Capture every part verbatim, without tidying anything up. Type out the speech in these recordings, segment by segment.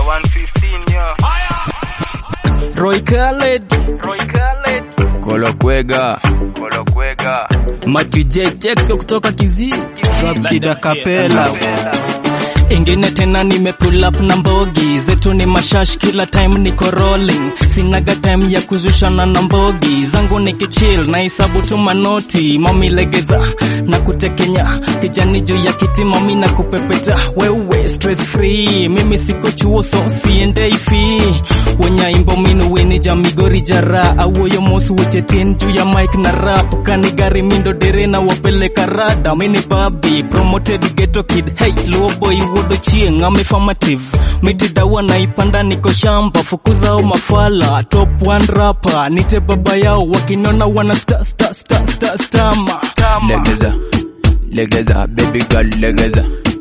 one fifteen yo. Roy Khaled, Roy Khaled, Kolo Kwega, Kolo Kwega, Matthew J Texo kutoka Kizi, Trap Kid Acapella. Ingine tena nime pull up na mbogi zetu ni mashash kila time niko rolling, sinaga time ya kuzushana na mbogi zangu nikichill na isabu tu manoti, mami legeza na kutekenya kijani juu ya kiti mami na kupepeta wewe stress free, mimi siko chuo so siende ifi wenya imbo minu weni jamigori jara awoyo mosu wechetin juu ya mic na rap kanigari mindo dere na wapeleka rada mini babi promoted ghetto kid hey low boy wodo chieng I'm affirmative mitidawa na ipanda niko shamba fukuza o mafala top one rapper nite baba yao wakinona wana star star star star stama legeza, legeza, baby girl, legeza,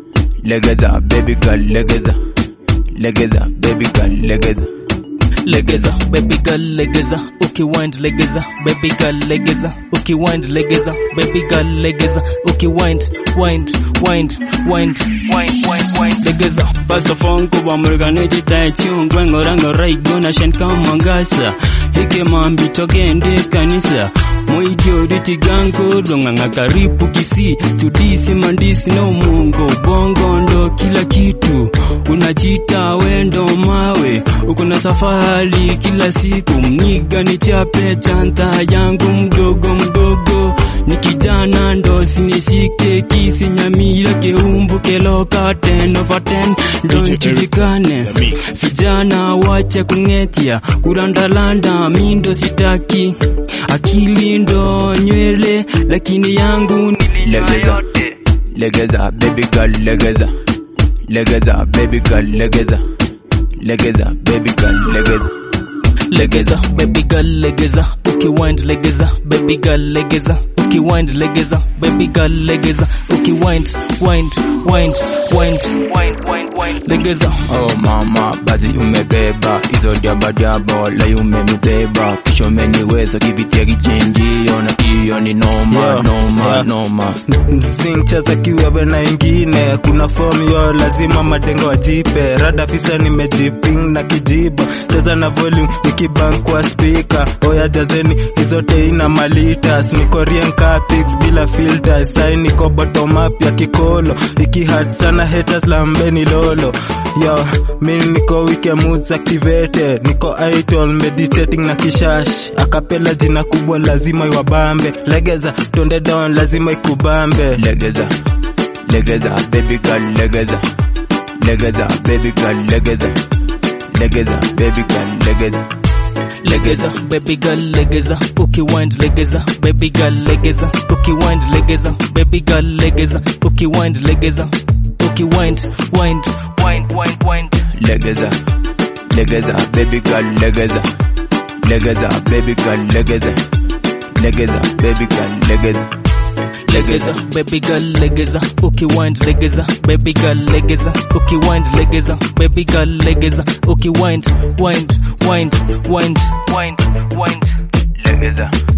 legeza, baby girl, legeza, legeza, baby girl, legeza, legeza, baby girl, legeza, ukiwind legeza, baby girl, legeza, ukiwind legeza, baby girl, legeza, ukiwind, wind, wind, wind, wind, wind, wind, legeza. First of all, kuba murgane jita chungwe ngoranga raigo na shen kama ngasa. Hike mambi togende kanisa. Moidio riti gango donganga karibu kisi. Tudisi mandisi no mungo bongo ndo kila kitu. Unajita wendo mawe. Ukuna safari kila siku. Mniga ni chape chanta yangu mdogo mdogo. Nikijana ndo sinisike kisi nyamira keumbu keloka ten over ten. Don't chilikane vijana wache kungetia kurandalanda mindo sitaki akili ndo nywele lakini yangu legeza, legeza, baby girl, legeza, legeza, baby girl, legeza, legeza, baby girl, legeza, legeza, baby girl, legeza, ukiwind legeza, baby girl, legeza, ukiwind legeza, baby girl, legeza, ukiwind, wind, wind, wind, wind, wind, wind, legeza. Oh mama, bazi umebeba hizo diaba diaba la umemibeba kisho umeniweza kivitia kichenji ona hiyo ni noma yeah, noma yeah. noma msing chaza kiwewe na ingine kuna form yo lazima madengo wajipe rada fisa nimejiping na kijiba chaza na volume nikibank kwa speaker oya jazeni izote ina malitas niko rienka pics bila filters sai niko bottom up ya kikolo iki hard sana haters lambeni lolo yo mimi niko wike moods activate niko idol meditating na kishash akapela jina kubwa lazima iwabambe legeza tonde down lazima ikubambe legeza, legeza, baby girl, legeza, legeza, baby girl, legeza, legeza, baby girl, legeza, legeza, baby girl, legeza, ukiwind legeza, baby girl, legeza, ukiwind legeza, baby girl, legeza, ukiwind legeza, ukiwind, wind, wind, wind, wind, legeza, legeza, baby girl, legeza, legeza, baby girl, legeza, legeza, baby girl, legeza, legeza, baby girl, legeza, ukiwind legeza, baby girl, legeza, ukiwind legeza, baby girl, legeza, ukiwind, wind, wind, wind, wind, wind, legeza.